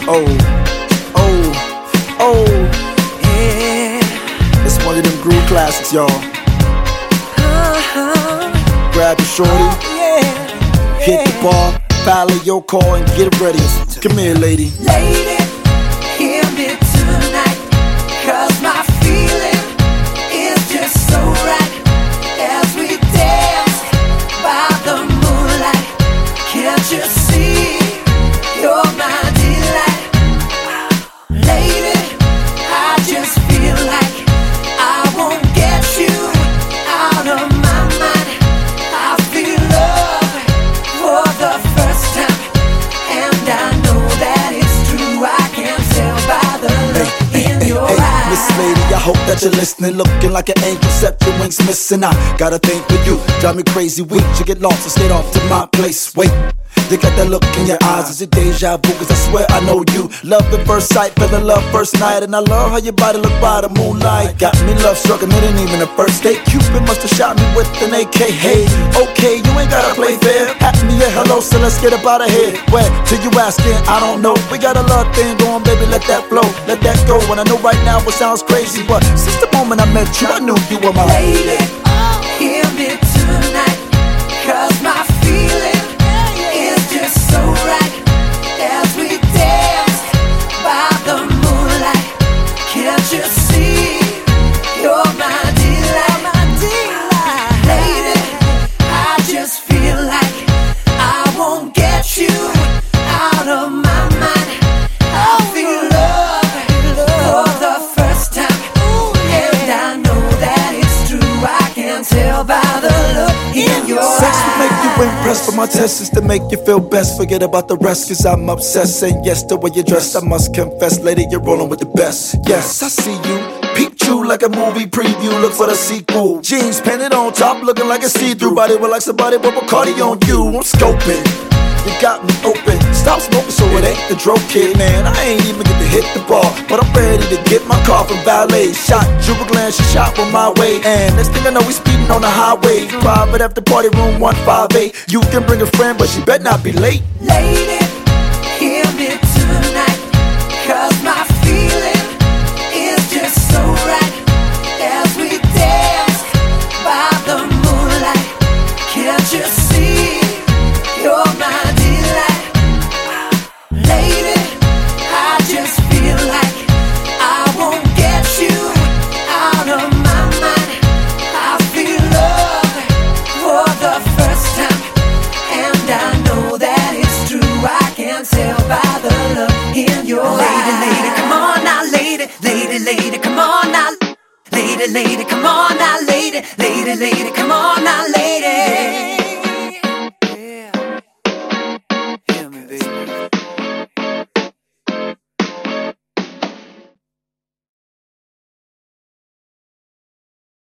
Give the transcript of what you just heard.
Oh, oh, oh, yeah. It's one of them groove classics, y'all. Grab your shorty, hit the bar, follow your call and get ready. Come here, lady. Lady, hear me tonight, 'cause my feeling is just so right. As we dance by the moonlight, can't you see you're my delight? Lady, I just feel like I won't get you out of my mind. I feel love for the first time, and I know that it's true. I can tell by the look in your eyes. Miss Lady, I hope that you're listening. Looking like an angel, except your wings missing. I got a thing for you, drive me crazy. Weak, you get lost and skate off to my place. Wait, you got that look in your eyes. Is it deja vu? 'Cause I swear I know you. Love at first sight, fell in love first night. And I love how your body look by the moonlight. Got me love struck and it ain't even a first date. Cupid must have shot me with an AK. Hey, okay, you ain't gotta play fair. Ask me a hello, so let's get up out of here. Where till you asking, I don't know. We got a love thing going, baby, let that flow, let that go. And I know right now it sounds crazy, but since the moment I met you, I knew you were my lady. Hear me tonight, 'cause my feeling is just so right. As we dance by the moonlight, can't you see you're my delight? Lady, I just feel like I won't get you out of my mind. I feel love for the first time, and I know that it's true. I can tell by the look in your eyes. Sex will make you impressed, but my test is to make you feel best. Forget about the rest, 'cause I'm obsessed. Saying yes to way you're dressed, I must confess. Lady, you're rolling with the best. Yes, I see you. Peep you like a movie preview. Look for the sequel. Jeans painted on top, looking like a see-through. Body will like somebody, but Bacardi on you. I'm scoping. You got me open. Stop smoking so it ain't the drug kid, man. I ain't even get to hit the bar, but I'm ready to get my car from valet. Shot Juba Glenn, she shot on my way. And next thing I know, we speeding on the highway. Private after party room 158. You can bring a friend, but she better not be late. Lady, hear me tonight, 'cause my feeling is just so right. As we dance by the moonlight, can't you see you're my delight? Lady, I just feel like I won't get you out of my mind. I feel love for the first time, and I know that it's true. I can tell by the look in your eyes. Lady, come on now, lady, come on now. Lady, come on now, lady, come on now, lady.